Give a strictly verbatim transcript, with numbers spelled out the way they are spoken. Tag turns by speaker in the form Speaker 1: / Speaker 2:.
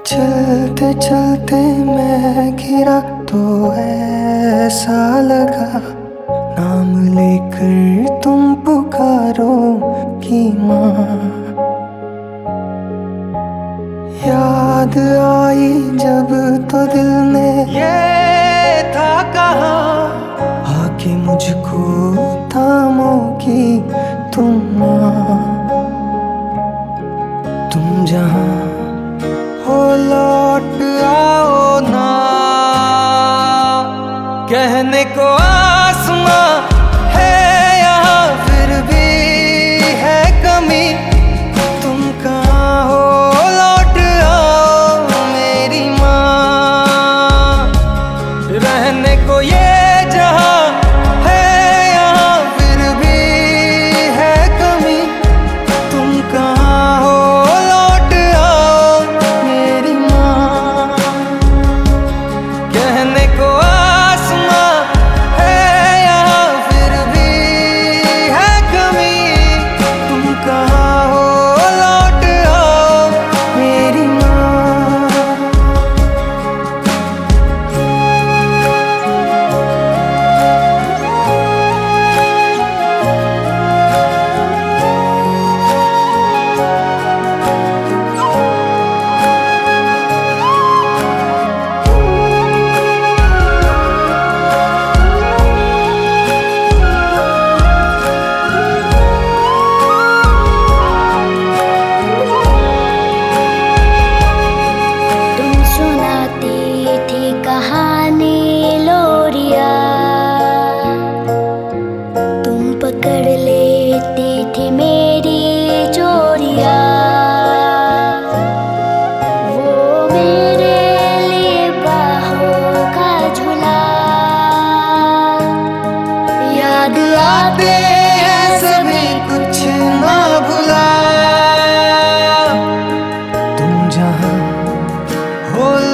Speaker 1: चलते चलते मैं गिरा तो ऐसा लगा, नाम लेकर तुम पुकारो कि माँ। याद आई जब तो दिल ने ये था कहा, आके मुझको थामोगी तुम माँ। तुम जहाँ हो लौट आओ ना, कहने को आसमां है यहाँ फिर भी है कमी। तुम कहाँ हो लौट आओ मेरी माँ, रहने को ये जहाँ है यहाँ फिर भी है कमी। तुम कहाँ हो लौट आओ मेरी माँ, कहने को आसमां है यहाँ फिर भी है कमी। तुम कहाँ हो लौट आओ मेरी माँ।
Speaker 2: पकड़ लेते थे मेरी चोरिया, वो मेरे लिए बाहों का झूला। याद आते हैं सभी
Speaker 1: कुछ ना भुला, तुम जहाँ हो